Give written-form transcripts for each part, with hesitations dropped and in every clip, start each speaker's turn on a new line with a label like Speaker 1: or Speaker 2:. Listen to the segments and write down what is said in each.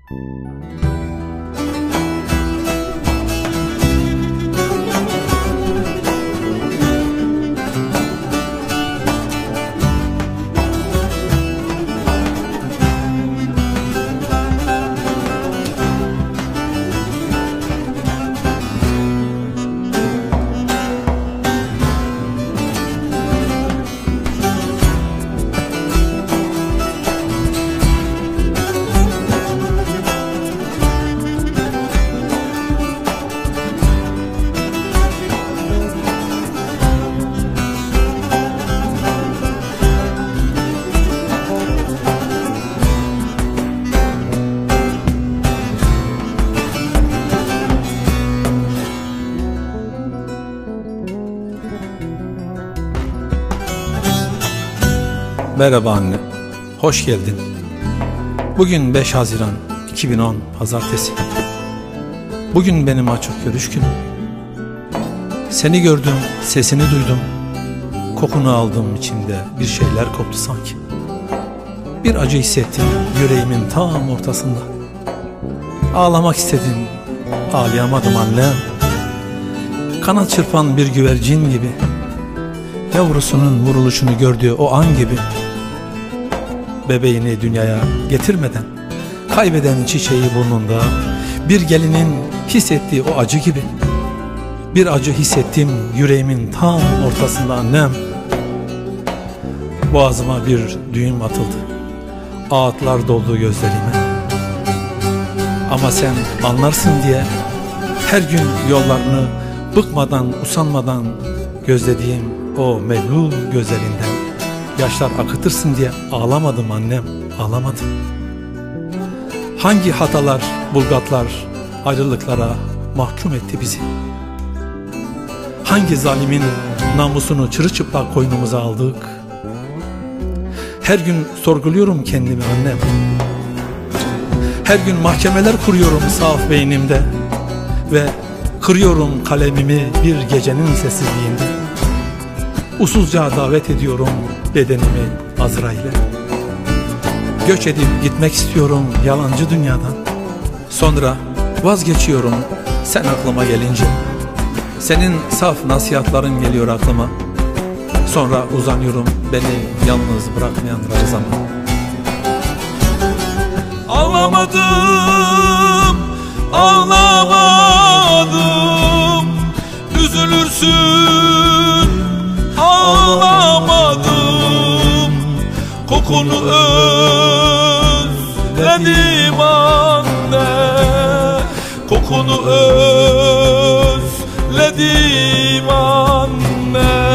Speaker 1: Merhaba anne, hoş geldin. Bugün 5 Haziran 2010 Pazartesi. Bugün benim açık görüş günüm. Seni gördüm, sesini duydum. Kokunu aldım, içimde bir şeyler koptu sanki. Bir acı hissettim yüreğimin tam ortasında. Ağlamak istedim, ağlayamadım annem. Kanat çırpan bir güvercin gibi, yavrusunun vuruluşunu gördüğü o an gibi. Bebeğini dünyaya getirmeden kaybeden çiçeği burnunda, bir gelinin hissettiği o acı gibi. Bir acı hissettim yüreğimin tam ortasında annem. Boğazıma bir düğüm atıldı, ağıtlar doldu gözlerime. Ama sen anlarsın diye her gün yollarını bıkmadan, usanmadan gözlediğim o melul gözlerinden yaşlar akıtırsın diye ağlamadım annem, ağlamadım. Hangi hatalar, bulgatlar ayrılıklara mahkum etti bizi? Hangi zalimin namusunu çırılçıplak koynumuza aldık? Her gün sorguluyorum kendimi annem. Her gün mahkemeler kuruyorum saf beynimde ve kırıyorum kalemimi bir gecenin sessizliğinde. Usulca davet ediyorum bedenimi Azrail'e. Göç edip gitmek istiyorum yalancı dünyadan. Sonra vazgeçiyorum sen aklıma gelince. Senin saf nasihatların geliyor aklıma. Sonra uzanıyorum beni yalnız bırakmayanlara zaman.
Speaker 2: Ağlamadım, ağlamadım, üzülürsün. Ağlamadım, kokunu özledim anne. Kokunu özledim anne.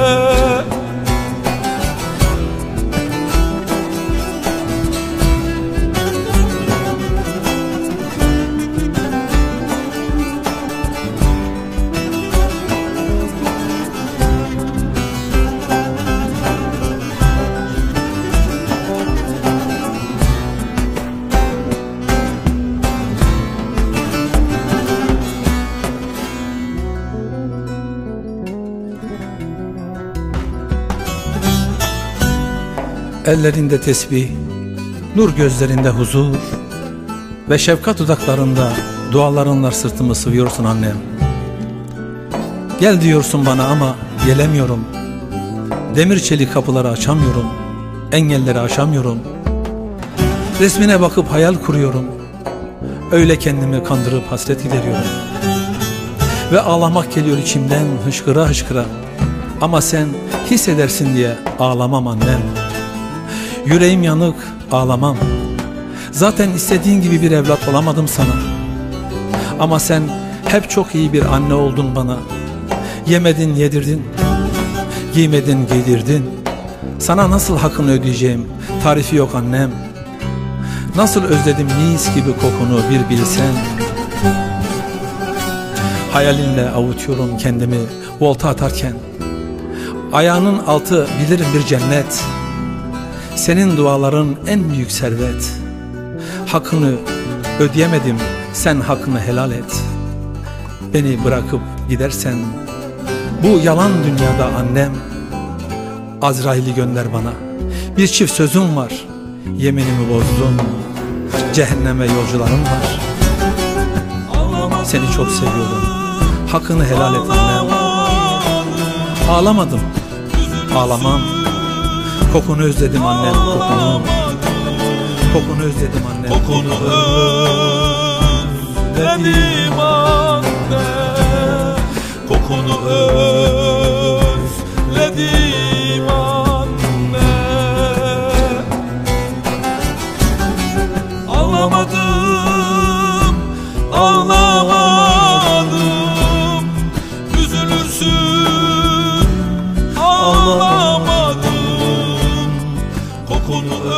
Speaker 1: Ellerinde tesbih, nur gözlerinde huzur ve şefkat dudaklarında dualarınla sırtımı sıvıyorsun annem. Gel diyorsun bana ama gelemiyorum. Demir çelik kapıları açamıyorum, engelleri aşamıyorum. Resmine bakıp hayal kuruyorum. Öyle kendimi kandırıp hasret gideriyorum. Ve ağlamak geliyor içimden hışkıra hışkıra. Ama sen hissedersin diye ağlamam annem. Yüreğim yanık, ağlamam. Zaten istediğin gibi bir evlat olamadım sana. Ama sen hep çok iyi bir anne oldun bana. Yemedin, yedirdin. Giymedin, giydirdin. Sana nasıl hakkını ödeyeceğim tarifi yok annem. Nasıl özledim mis gibi kokunu bir bilsen. Hayalinle avutuyorum kendimi volta atarken. Ayağının altı bilirim bir cennet. Senin duaların en büyük servet. Hakkını ödeyemedim, sen hakkını helal et. Beni bırakıp gidersen bu yalan dünyada annem, Azrail'i gönder bana. Bir çift sözüm var, yeminimi bozdum. Cehenneme yolcularım var. Seni çok seviyorum, hakkını helal et annem. Ağlamadım, ağlamam. Kokunu özledim annem, kokunu. Kokunu özledim annem,
Speaker 2: Kokunu özledim anne. Kokunu özledim anne. Ağlamadım, ağlamadım. Üzülürsün, ağlamadım. Kokunu